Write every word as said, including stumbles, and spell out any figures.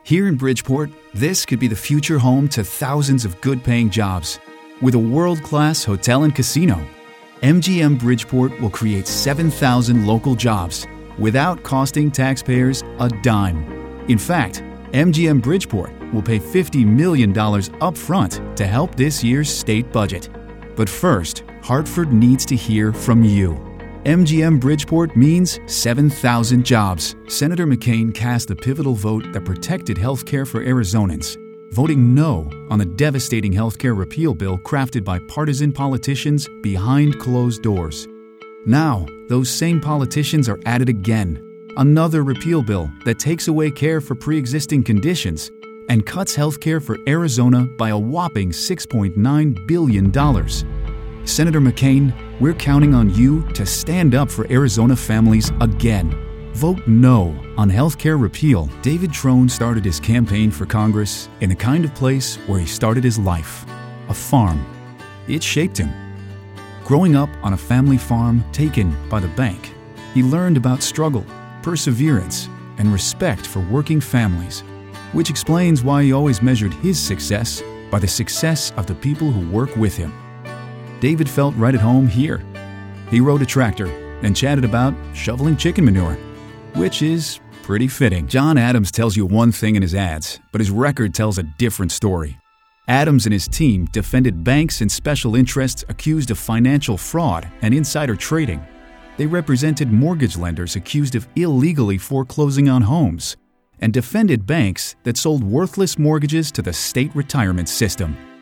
Here in Bridgeport, this could be the future home to thousands of good-paying jobs. With a world-class hotel and casino, M G M Bridgeport will create seven thousand local jobs without costing taxpayers a dime. In fact, M G M Bridgeport will pay fifty million dollars upfront to help this year's state budget. But first, Hartford needs to hear from you. M G M Bridgeport means seven thousand jobs. Senator McCain cast the pivotal vote that protected health care for Arizonans, voting no on the devastating health care repeal bill crafted by partisan politicians behind closed doors. Now, those same politicians are at it again. Another repeal bill that takes away care for pre-existing conditions and cuts health care for Arizona by a whopping six point nine billion dollars. Senator McCain, we're counting on you to stand up for Arizona families again. Vote no on health care repeal. David Trone started his campaign for Congress in the kind of place where he started his life, a farm. It shaped him. Growing up on a family farm taken by the bank, he learned about struggle, perseverance, and respect for working families, which explains why he always measured his success by the success of the people who work with him. David felt right at home here. He rode a tractor and chatted about shoveling chicken manure, which is pretty fitting. John Adams tells you one thing in his ads, but his record tells a different story. Adams and his team defended banks and special interests accused of financial fraud and insider trading. They represented mortgage lenders accused of illegally foreclosing on homes and defended banks that sold worthless mortgages to the state retirement system.